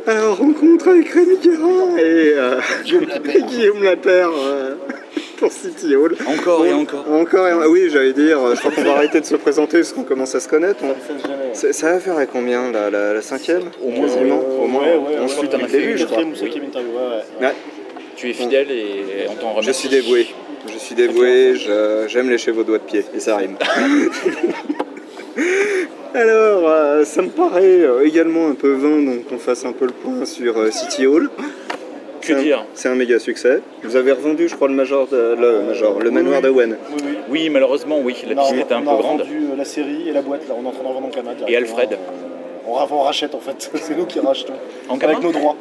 Alors, rencontre avec Rémi Guérin et Guillaume Lapère pour City Hall. Encore et encore. Oui, j'allais dire, je crois qu'on va arrêter de se présenter parce qu'on commence à se connaître. Ça va faire à combien, la cinquième? Au moins, Au moins, on suit depuis le début, je crois. Ouais. Tu es fidèle et on t'en remercie. Je suis dévoué, j'aime lécher vos doigts de pied, et ça rime. Alors, ça me paraît également un peu vain donc qu'on fasse un peu le point sur City Hall. Que dire? C'est un méga succès. Vous avez revendu, je crois, le manoir d'Owen. Oui, malheureusement, oui. La piscine était un peu grande. On a vendu la série et la boîte, là, on est en train d'en vendre en Kama. Et Alfred. On rachète en fait, c'est nous qui rachetons. Avec nos droits.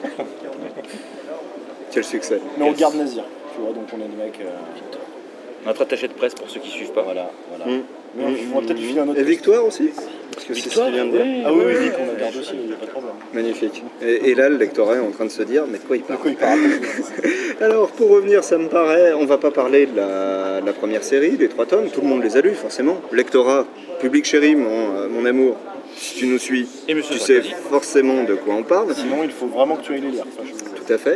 Quel succès. Mais on garde Nazir, tu vois, donc on est des mecs. Notre attaché de presse pour ceux qui suivent pas. Voilà. Mais on va peut-être lui filer un autre. Et Victoire aussi? Parce que Victoire, c'est ce qu'il vient de dire. Ah oui, Vic, on la garde aussi, il n'y a pas de problème. Magnifique. Et là, le lectorat est en train de se dire, mais de quoi il parle? De quoi il parle? Alors, pour revenir, ça me paraît, on va pas parler de la première série, des 3 tomes, tout le monde les a lus, forcément. Lectorat, public chéri, mon amour, si tu nous suis, tu sais forcément de quoi on parle. Sinon, il faut vraiment que tu ailles les lire. Tout à fait.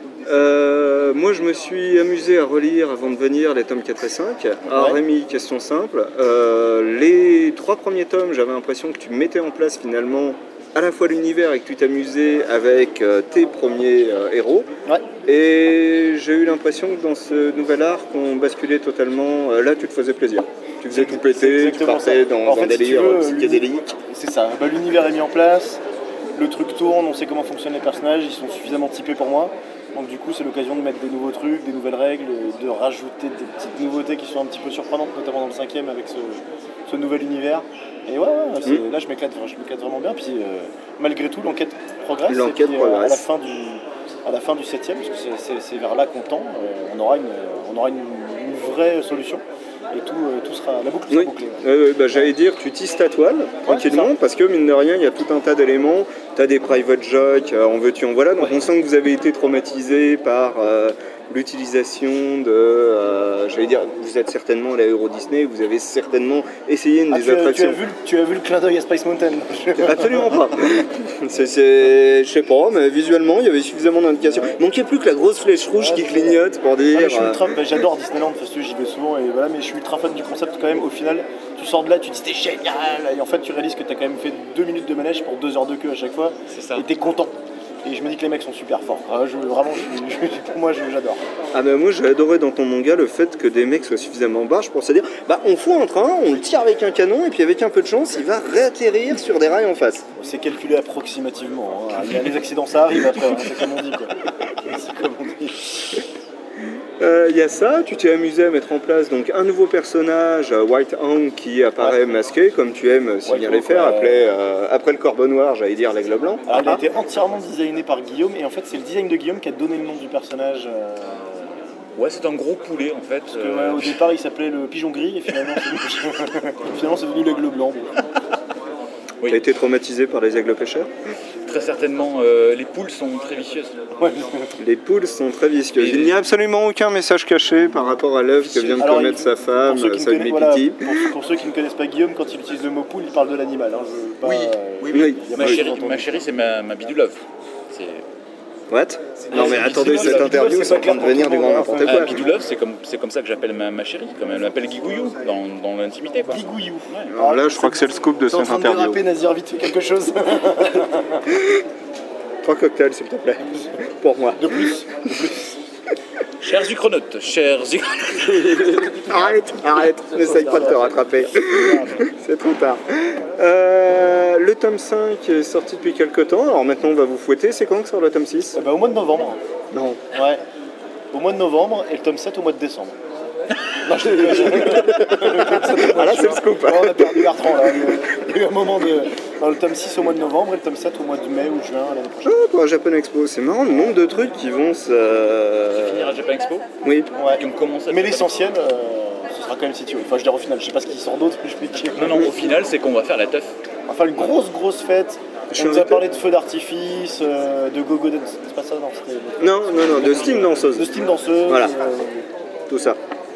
Moi, je me suis amusé à relire avant de venir les tomes 4 et 5. Alors, Rémi, question simple. Les 3 premiers tomes, j'avais l'impression que tu mettais en place finalement à la fois l'univers et que tu t'amusais avec tes premiers héros. Ouais. Et j'ai eu l'impression que dans ce nouvel arc, on basculait totalement. Là, tu te faisais plaisir. Tu faisais tout péter, tu partais dans un délire psychédélique. C'est ça. L'univers est mis en place, le truc tourne, on sait comment fonctionnent les personnages, ils sont suffisamment typés pour moi. Donc du coup c'est l'occasion de mettre des nouveaux trucs, des nouvelles règles, de rajouter des petites nouveautés qui sont un petit peu surprenantes, notamment dans le 5e avec ce nouvel univers. Et là je m'éclate vraiment bien. Puis malgré tout l'enquête progresse. À la fin du 7e, parce que c'est vers là qu'on tend, on aura une vraie solution. Et tout sera, la boucle sera bouclée. J'allais dire, tu tisses ta toile tranquillement, parce que mine de rien, il y a tout un tas d'éléments. Tu as des private jokes, en veux-tu, en voilà. Donc on sent que vous avez été traumatisé par l'utilisation de. J'allais dire, vous êtes certainement à la Euro Disney, vous avez certainement essayé une des attractions. Tu as vu le clin d'œil à Space Mountain? Absolument pas. Je sais pas, mais visuellement, il y avait suffisamment d'indications. Il manquait plus que la grosse flèche rouge qui clignote pour dire. J'adore Disneyland parce que j'y vais souvent, et voilà, mais je suis ultra fan du concept quand même. Au final, tu sors de là, tu te dis c'était génial, et en fait, tu réalises que tu as quand même fait 2 minutes de manège pour 2 heures de queue à chaque fois. C'est ça. Et t'es content. Et je me dis que les mecs sont super forts. Pour moi, j'adore. Ah bah moi, j'ai adoré dans ton manga le fait que des mecs soient suffisamment barges pour se dire on fout un train, on le tire avec un canon, et puis avec un peu de chance, il va réatterrir sur des rails en face. C'est calculé approximativement. Hein. Les accidents, ça arrive après, hein. C'est comme on dit, quoi. Il y a ça, tu t'es amusé à mettre en place donc un nouveau personnage, White Hound, qui apparaît masqué, comme tu aimes si bien les faire, après le corbeau noir, j'allais dire l'aigle blanc. Alors, il a été entièrement designé par Guillaume, et en fait c'est le design de Guillaume qui a donné le nom du personnage. Ouais, c'est un gros poulet en fait. Parce que, au départ il s'appelait le pigeon gris, et finalement c'est devenu l'aigle blanc. Oui. T'as été traumatisé par les aigles pêcheurs? Très certainement, les poules sont très vicieuses. Ouais. Les poules sont très vicieuses. Il n'y a absolument aucun message caché par rapport à l'œuvre que vient de commettre sa femme, sa Piti. Pour ceux qui ne connaissent pas Guillaume, quand il utilise le mot poule, il parle de l'animal. Hein. Oui. Ma chérie, c'est ma bidulove. What? Non mais attendez, cette interview, c'est en train de devenir du grand n'importe quoi. Bidulove, c'est comme ça que j'appelle ma chérie, comme elle m'appelle Guigouillou dans l'intimité. Guigouillou. Ouais. Alors là, je crois que c'est le scoop de cette interview. T'es en train de déraper, Nazir, vite fait quelque chose. 3 cocktails, s'il te plaît. Pour moi. De plus. Chers Uchronautes, Arrête, n'essaye pas de te rattraper. C'est trop tard. Le tome 5 est sorti depuis quelques temps, alors maintenant on va vous fouetter. C'est quand que sort le tome 6? Au mois de novembre. Non. Ouais. Au mois de novembre, et le tome 7 au mois de décembre. Non, là c'est le scoop. On a perdu Bertrand là. Il y a eu un moment dans le tome 6 au mois de novembre et le tome 7 au mois de mai ou juin l'année prochaine. Pour la Japan Expo, c'est marrant le nombre de trucs qui vont se... Qui finira à Japan Expo? Oui. Ouais. Mais l'essentiel, ce sera quand même City Hall. Enfin je veux dire au final, je sais pas ce qui sort d'autre, mais je peux dire. Non, au final c'est qu'on va faire la teuf. On va faire une grosse fête. On nous a parlé de feux d'artifice, de gogo dance, c'est pas ça? Non, de Steam danseuse. De Steam danseuse. Voilà. Tout ça.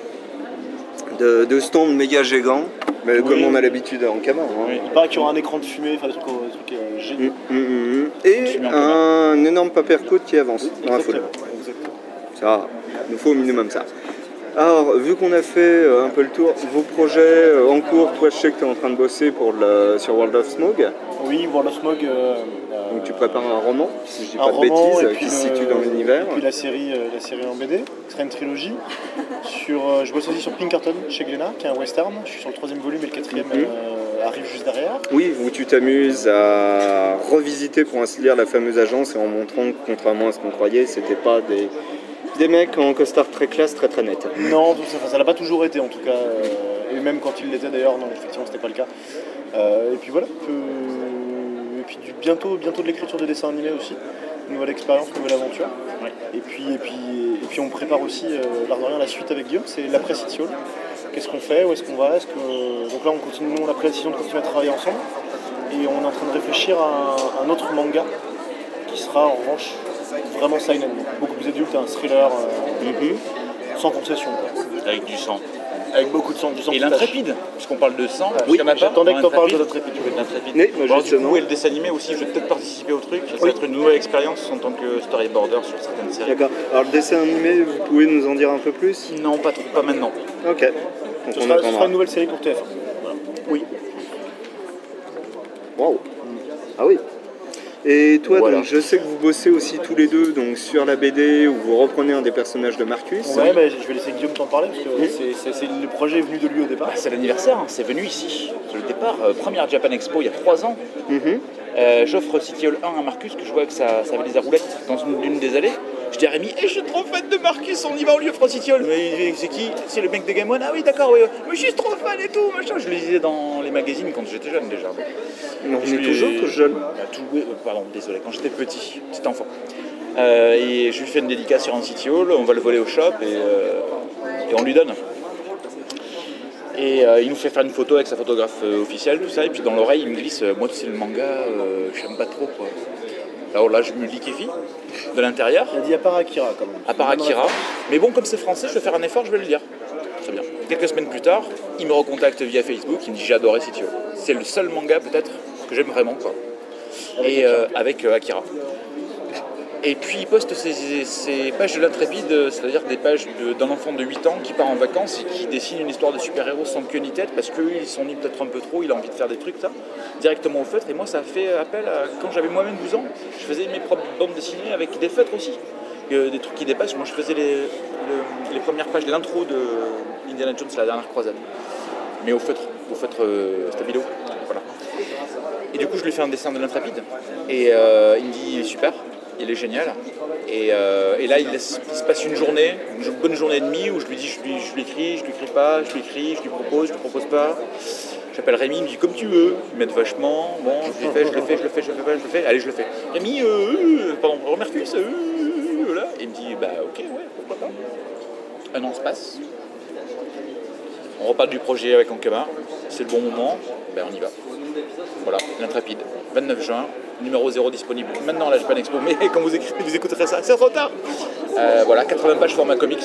De stands méga gigants, mais comme on a l'habitude en Kama. Hein. Il paraît qu'il y aura un écran de fumée, enfin des trucs géniaux. Et un énorme papercute qui avance dans la foule. Exactement. Ça, il nous faut au minimum ça. Alors, vu qu'on a fait un peu le tour, vos projets en cours, toi je sais que tu es en train de bosser sur World of Smog. Oui, World of Smog. Donc tu prépares un roman, si je dis Un pas de roman, et bêtises, puis qui se situe dans l'univers. Et puis la série en BD, qui sera une trilogie. Je bosse aussi sur Pinkerton chez Glénat, qui est un western. Je suis sur le 3e volume et le 4e arrive juste derrière. Oui, où tu t'amuses à revisiter pour ainsi dire la fameuse agence et en montrant que contrairement à ce qu'on croyait, c'était pas des mecs en costard très classe, très très net. Non, ça l'a pas toujours été en tout cas. Et même quand il l'était d'ailleurs, non, effectivement c'était pas le cas. Et puis voilà. Et puis bientôt de l'écriture de dessins animés aussi. Nouvelle expérience, nouvelle aventure. Ouais. Et puis on prépare aussi l'art de rien la suite avec Guillaume, c'est l'après City Hall. Qu'est-ce qu'on fait, où est-ce qu'on va, donc là on continue, on a pris la décision de continuer à travailler ensemble et on est en train de réfléchir à un autre manga qui sera en revanche vraiment seinen, donc beaucoup plus adulte, un thriller sans concession quoi. Avec du sang. Avec beaucoup de sang, du sang. Et qui tâche. l'intrépide, puisqu'on parle de sang, Oui, il y en a pas. j'attendais que dans tu en parles de l'Intrépide. l'Intrépide. Mais, moi, Bon, du justement. coup, et le dessin animé aussi, je vais peut-être participer au truc. Ça va être une nouvelle expérience en tant que storyboarder sur certaines séries. D'accord. Alors le dessin animé, vous pouvez nous en dire un peu plus? Non, pas trop, pas maintenant. Ok. Donc Ce on sera attendra. une nouvelle série pour TF1. Voilà. Oui. Waouh. Ah oui. Et toi, Voilà. donc, je sais que vous bossez aussi tous les deux donc, sur la BD où vous reprenez un des personnages de Marcus. Ouais, je vais laisser Guillaume t'en parler parce que le projet est venu de lui au départ. Bah, c'est l'anniversaire, hein, c'est venu ici. C'est le départ, première Japan Expo il y a 3 ans. Mhm. J'offre City Hall 1 à Marcus, que je vois que ça avait des roulettes dans une des allées. Je dis à Rémi, je suis trop fan de Marcus, on y va, on lui offre City Hall. Mais c'est qui? C'est le mec de Game One. Ah oui, d'accord, oui. Mais je suis trop fan et tout, machin. Je le disais dans les magazines quand j'étais jeune déjà. On Je est lui- toujours tous jeunes. Pardon, désolé, quand j'étais petit enfant. Et je lui fais une dédicace sur un City Hall, on va le voler au shop et on lui donne. Et il nous fait faire une photo avec sa photographe officielle, tout ça, et puis dans l'oreille il me glisse moi tu sais le manga, j'aime pas trop quoi. Alors là je me liquéfie de l'intérieur, Il a dit à part Akira quand même. à part Akira. Mais bon, comme c'est français, je vais faire un effort, je vais le dire. Très bien. Quelques semaines plus tard, il me recontacte via Facebook, il me dit j'ai adoré City Hall. C'est le seul manga peut-être que j'aime vraiment quoi. Avec Akira. Et puis il poste ses pages de l'Intrépide, c'est-à-dire des pages d'un enfant de 8 ans qui part en vacances et qui dessine une histoire de super-héros sans queue ni tête parce qu'ils sont mis peut-être un peu trop, il a envie de faire des trucs ça, directement au feutre. Et moi ça a fait appel à quand j'avais moi-même 12 ans, je faisais mes propres bandes dessinées avec des feutres aussi, des trucs qui dépassent. Moi je faisais les premières pages de l'intro de Indiana Jones, la dernière croisade, mais au feutre stabilo, voilà. Et du coup je lui fais un dessin de l'Intrépide et il me dit il est super. Il est génial. Et là, il se passe une bonne journée et demie où je lui dis, je lui écris, je lui écris pas, je lui écris, je lui propose pas. J'appelle Rémi, il me dit comme tu veux. Il m'aide vachement. Bon, je le fais. Allez, je le fais. Rémi, Marcus, voilà. Et il me dit, bah ok, ouais, pourquoi pas. Un an se passe. On repart du projet avec Ankama. C'est le bon moment. Ben on y va. Voilà, l'Intrépide. 29 juin. Numéro 0 disponible maintenant à la Japan Expo, mais quand vous écouterez ça, c'est trop tard. Voilà, 80 pages format comics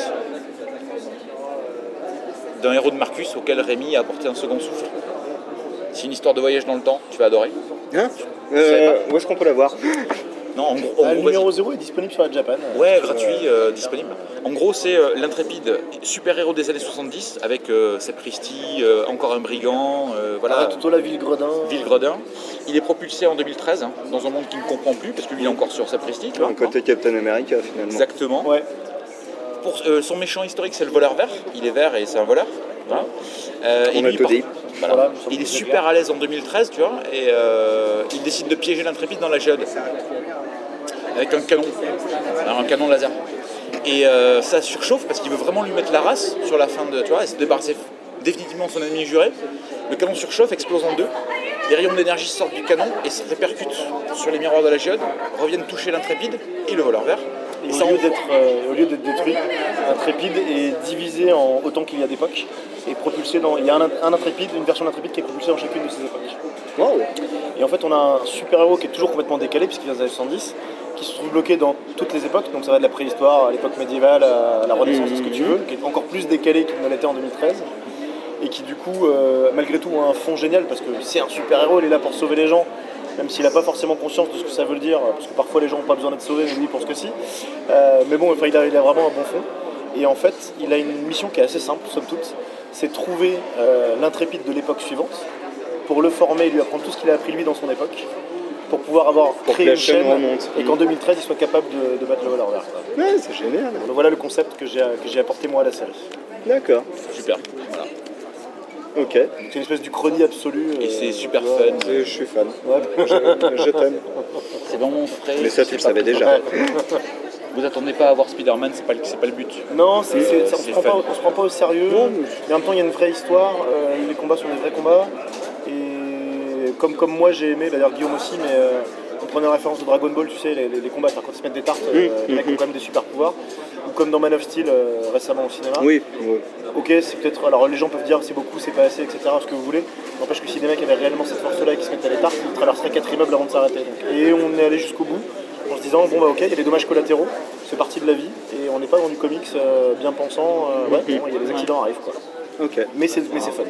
d'un héros de Marcus auquel Rémi a apporté un second souffle. C'est une histoire de voyage dans le temps, tu vas adorer. Hein Où est-ce qu'on peut la voir? Non, en gros, Le numéro 0 est disponible sur la Japan. ouais, gratuit, disponible. En gros, c'est l'Intrépide, super-héros des années 70, avec Sapristi, encore un brigand, voilà. Totola Villegredin. Villegredin. Il est propulsé en 2013 dans un monde qu'il ne comprend plus, parce que lui il est encore sur Sapristi, tu vois. Un côté Captain America finalement. Exactement. Ouais. Pour, son méchant historique, c'est le voleur vert. Il est vert et c'est un voleur. Voilà. On a tout dit. Voilà. Il est super à l'aise en 2013, tu vois, et il décide de piéger l'Intrépide dans la géode avec un canon laser. Et ça surchauffe parce qu'il veut vraiment lui mettre la race sur la fin de, tu vois, et se débarrasser définitivement de son ennemi juré. Le canon surchauffe, explose en deux. Les rayons d'énergie sortent du canon et se répercutent sur les miroirs de la géode, reviennent toucher l'Intrépide et le voleur vert. Et au lieu d'être détruit, l'Intrépide est divisé en autant qu'il y a d'époques et propulsé dans. Il y a un Intrépide, une version d'Intrépide qui est propulsée dans chacune de ces époques. Wow. Et en fait, on a un super-héros qui est toujours complètement décalé, puisqu'il vient des années 70, qui se trouve bloqué dans toutes les époques. Donc ça va de la préhistoire à l'époque médiévale, à la Renaissance, à ce que tu veux, qui est encore plus décalé qu'il ne l'était en 2013. Et qui, du coup, malgré tout, a un fond génial, parce que c'est un super-héros, il est là pour sauver les gens. même s'il n'a pas forcément conscience de ce que ça veut dire, parce que parfois les gens n'ont pas besoin d'être sauvés, mais lui il pense que si. Mais bon, il a vraiment un bon fond. Et en fait, il a une mission qui est assez simple, somme toute, c'est trouver l'intrépide de l'époque suivante, pour le former et lui apprendre tout ce qu'il a appris lui dans son époque, pour pouvoir créer une chaîne et qu'en 2013 il soit capable de battre le Valorverse. Ouais, c'est génial. Donc voilà le concept que j'ai apporté moi à la série. D'accord. Super. Voilà. Ok. C'est une espèce d'Uchronie absolue. Et c'est super fun. Je suis fan. Ouais. Je t'aime. C'est vraiment frais. Mais ça, tu c'est le pas savais plus- déjà. Ouais. Vous attendez pas à voir Spider-Man, c'est pas le but. Non, on c'est se prend pas au sérieux. Non, Mais en même temps, il y a une vraie histoire. Les combats sont des vrais combats. Et comme moi, j'ai aimé, d'ailleurs Guillaume aussi, mais on prenait la référence de Dragon Ball, tu sais, les combats, quand ils se mettent des tartes, les mecs ont quand même des super pouvoirs. Ou comme dans Man of Steel récemment au cinéma. Oui. Ok, c'est peut-être. Alors les gens peuvent dire c'est beaucoup, c'est pas assez, etc. Ce que vous voulez. N'empêche que si des mecs avaient réellement cette force-là et qui se mettaient à les tartes, ils traverseraient 4 immeubles avant de s'arrêter. Et on est allé jusqu'au bout en se disant bon bah ok, il y a des dommages collatéraux, c'est partie de la vie et on n'est pas dans du comics bien pensant. Ouais, bon, il y a des accidents arrivent quoi. Ok. Mais c'est fun.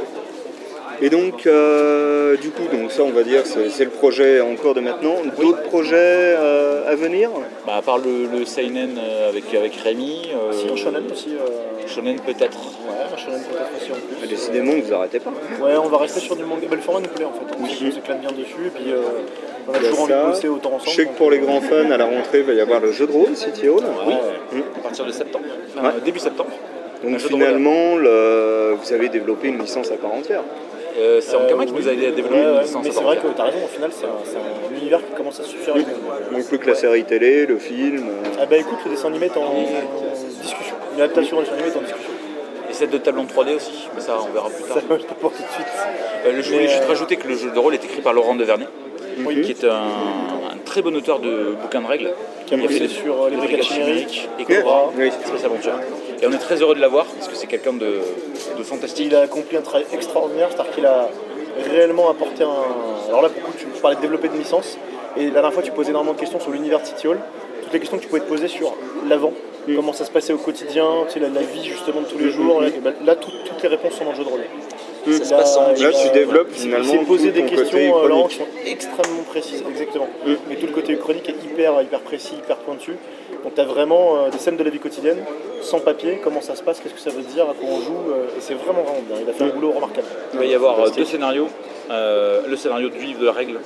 Et donc, du coup, donc ça, on va dire, c'est le projet en cours de maintenant. D'autres projets à venir? Bah, à part le Seinen avec Rémi. Si, un shonen aussi. Shonen peut-être. Ouais, un shonen peut-être aussi en plus. Décidément, vous arrêtez pas. Ouais, on va rester sur du manga. Bah, le format nous plaît en fait. On s'éclate bien dessus et puis on a Il y a toujours envie ça. de bosser autant ensemble. Je sais que pour les grands fans, à la rentrée, il va y avoir le jeu de rôle City Hall. Oui. À partir de septembre. Enfin, début septembre. Donc Un jeu de rôle. finalement, vous avez développé une licence à part entière. C'est Ankama qui nous a développé Ouais, une ouais, licence. mais c'est vrai que t'as raison, au final c'est un univers qui commence à suffire. Donc plus que la série télé, le film. Ah bah écoute, le dessin animé est en discussion. Une adaptation du dessin animé est en discussion. Et cette de table en 3D aussi, mais ça on verra plus tard. Ça, je te pour tout de suite. Je voulais juste rajouter que le jeu de rôle est écrit par Laurent Devernay, Oui. qui est un très bon auteur de bouquins de règles. Qui a bossé sur les brigades chimériques et Cobra, Oui. Space Aventure. Et on est très heureux de l'avoir parce que c'est quelqu'un de fantastique. Il a accompli un travail extraordinaire, c'est-à-dire qu'il a réellement apporté un. Alors là, pour le coup, tu parlais de développer de licence, et la dernière fois, tu posais énormément de questions sur l'univers de City Hall. Toutes les questions que tu pouvais te poser sur l'avant, comment ça se passait au quotidien, tu sais, la vie justement de tous les jours. Là, toutes les réponses sont dans le jeu de rôle. Ça se passe en Là, tu développes finalement Il s'est posé tout des ton questions côté Laurent, chronique. qui sont extrêmement précises, exactement. Mais tout le côté chronique est hyper précis, hyper pointu. Donc tu as vraiment des scènes de la vie quotidienne, sans papier, comment ça se passe, qu'est-ce que ça veut dire, à quoi on joue, et c'est vraiment bien. Il a fait un boulot remarquable. Il va y avoir deux scénarios. Le scénario du livre de la règle,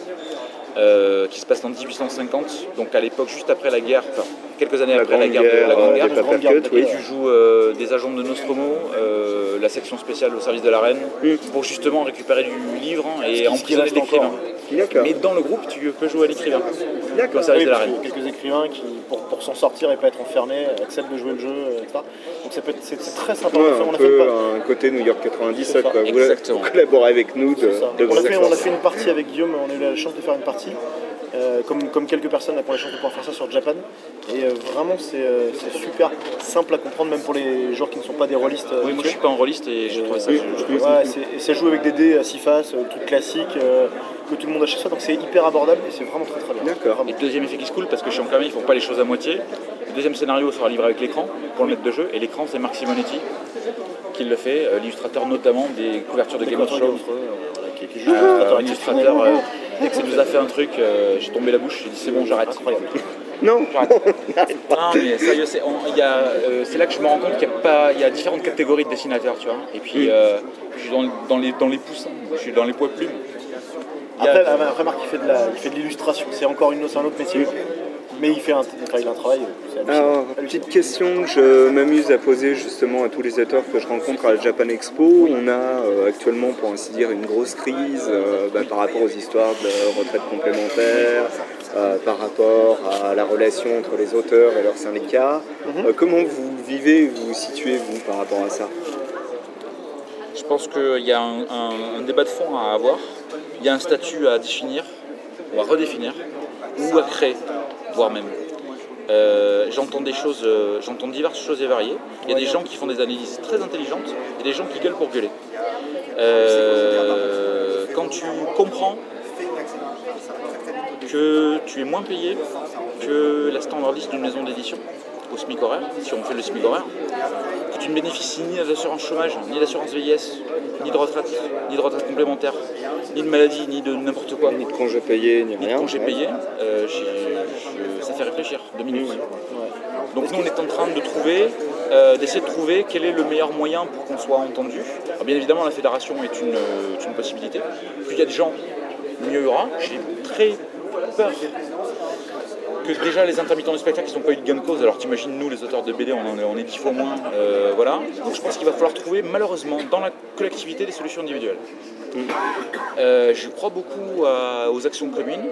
qui se passe en 1850, donc à l'époque juste après la guerre, enfin quelques années après la guerre de la Grande Guerre. des Papercuts, oui. Et tu joues des agents de Nostromo, la section spéciale au service de la reine, pour justement récupérer du livre et emprisonner l'écrivain. D'accord. Mais dans le groupe, tu peux jouer à l'écrivain, D'accord. au service Oui, de la parce reine. qu'il y a quelques écrivains qui, pour s'en sortir et pas être enfermés, acceptent de jouer le jeu, etc. Donc c'est très sympa. Ouais, On un a fait une peu pa- un côté New York 97, C'est ça. quoi. Vous Exactement. collaborez avec nous de c'est ça. de On vos a fait une partie avec Guillaume, on a eu la chance de faire une partie. Comme quelques personnes qui ont la chance de pouvoir faire ça sur Japan. Et vraiment, c'est super simple à comprendre, même pour les joueurs qui ne sont pas des rôlistes. Oui, moi je suis pas en rôliste et j'ai trouvé ça. Et ça joue avec des dés à 6 faces, trucs classiques que tout le monde a chez soi, donc c'est hyper abordable et c'est vraiment très bien. D'accord. Vraiment. Et deuxième effet qui se coule, parce que chez Ankama ils font pas les choses à moitié. Le deuxième scénario sera livré avec l'écran pour le maître de jeu, et l'écran c'est Marc Simonetti qui le fait, l'illustrateur notamment des couvertures de Game of Thrones. Qui est juste un L'illustrateur, dès que ça nous a fait un truc, j'ai tombé la bouche, j'ai dit c'est bon, j'arrête. incroyable. Non, Non, mais sérieux, c'est là que je me rends compte qu'il y a différentes catégories de dessinateurs, tu vois. Et puis, je suis dans les poussins, je suis dans les poids plumes. Après Marc il fait de l'illustration, c'est un autre métier. Mais il a un travail, c'est hallucinant. Alors, petite question que je m'amuse à poser justement à tous les auteurs que je rencontre à la Japan Expo. On a actuellement, pour ainsi dire, une grosse crise par rapport aux histoires de retraite complémentaire, par rapport à la relation entre les auteurs et leurs syndicats. Comment vous vivez, vous situez, vous, par rapport à ça? Je pense qu'il y a un débat de fond à avoir. Il y a un statut à définir, ou à redéfinir, ou à créer, voire même. J'entends diverses choses et variées. Il y a des gens qui font des analyses très intelligentes et des gens qui gueulent pour gueuler. Quand tu comprends que tu es moins payé que la standard list d'une maison d'édition, au SMIC horaire, si on fait le SMIC horaire, que tu ne bénéficies ni d'assurance chômage, ni d'assurance vieillesse, ni de retraite complémentaire, ni de maladie, ni de n'importe quoi, Ni de congés payés, ni ni rien. de congés payés, ça fait réfléchir 2 minutes. Donc nous on est en train d'essayer de trouver quel est le meilleur moyen pour qu'on soit entendu. Alors, bien évidemment la fédération est une possibilité. Plus il y a de gens, mieux il y aura. J'ai très peur que déjà les intermittents du spectacle ils n'ont pas eu de gain de cause. Alors t'imagines nous les auteurs de BD on est 10 fois moins. Voilà. Donc je pense qu'il va falloir trouver malheureusement dans la collectivité des solutions individuelles. Je crois beaucoup aux actions communes.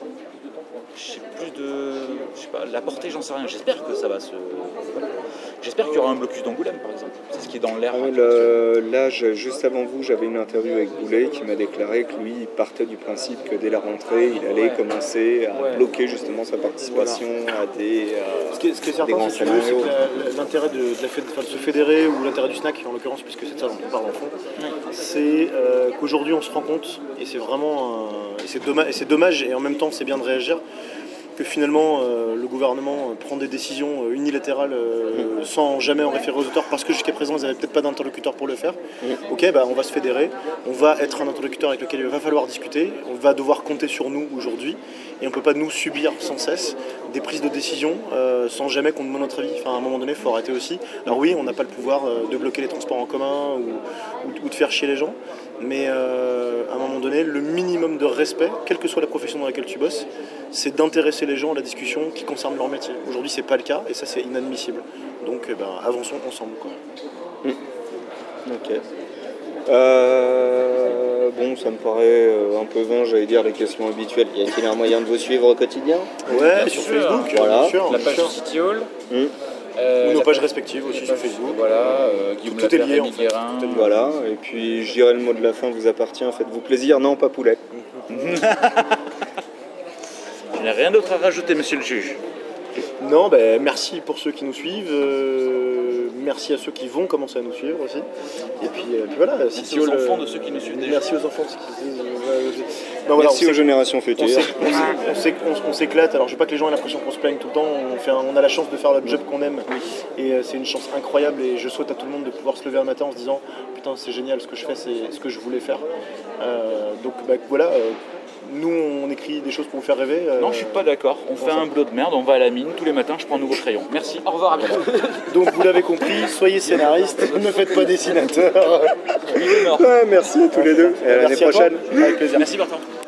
Je sais pas, la portée, j'en sais rien. J'espère que ça va se. J'espère qu'il y aura un blocus d'Angoulême, par exemple. C'est ce qui est dans l'air. Juste avant vous, j'avais une interview avec Boulet qui m'a déclaré que lui, il partait du principe que dès la rentrée, il allait commencer à bloquer justement sa participation à des Ce qui est certain, si tu veux, c'est que l'intérêt de se fédérer, ou l'intérêt du SNAC, en l'occurrence, puisque c'est de ça dont on parle en fond, c'est qu'aujourd'hui on se rend compte, et c'est vraiment c'est dommage, et en même temps c'est bien de réagir, que finalement le gouvernement prend des décisions unilatérales sans jamais en référer aux auteurs parce que jusqu'à présent ils n'avaient peut-être pas d'interlocuteur pour le faire. Ok, on va se fédérer, on va être un interlocuteur avec lequel il va falloir discuter, on va devoir compter sur nous aujourd'hui et on ne peut pas nous subir sans cesse des prises de décision sans jamais qu'on demande notre avis. Enfin, à un moment donné il faut arrêter aussi. Alors oui, on n'a pas le pouvoir de bloquer les transports en commun ou de faire chier les gens, mais à un moment donné le minimum de respect, quelle que soit la profession dans laquelle tu bosses, c'est d'intéresser les gens à la discussion qui concerne leur métier. Aujourd'hui, c'est pas le cas et ça, c'est inadmissible. Donc, avançons ensemble, quoi. Ok. Bon, ça me paraît un peu vain, j'allais dire les questions habituelles. Y a-t-il un moyen de vous suivre au quotidien? Ouais, sur Facebook, voilà. bien sûr. La page de City Hall. Ou nos pages respectives aussi sur Facebook. Voilà, Guillaume Tout est lié, Lapierre, en Rémi fait. Guérin. Voilà, et puis je dirais le mot de la fin vous appartient, faites-vous plaisir, non pas poulet. Je n'ai rien d'autre à rajouter, monsieur le juge. Non, merci pour ceux qui nous suivent. Merci à ceux qui vont commencer à nous suivre aussi. Et puis voilà. Merci aux enfants de ceux qui nous suivent déjà. Merci aux enfants de ceux qui nous suivent. Merci aux générations futures. On s'éclate. Alors je veux pas que les gens aient l'impression qu'on se plaigne tout le temps. On a la chance de faire le job qu'on aime. Et c'est une chance incroyable. Et je souhaite à tout le monde de pouvoir se lever un matin en se disant putain c'est génial ce que je fais, c'est ce que je voulais faire. Donc voilà. Nous, on écrit des choses pour vous faire rêver. Non, je suis pas d'accord. On fait un boulot de merde, on va à la mine, tous les matins, je prends un nouveau crayon. Merci, au revoir, à bientôt. Donc, vous l'avez compris, soyez scénaristes, ne faites pas dessinateur. Ouais, merci à tous les deux. Et à l'année prochaine. Avec plaisir. Merci, Bertrand.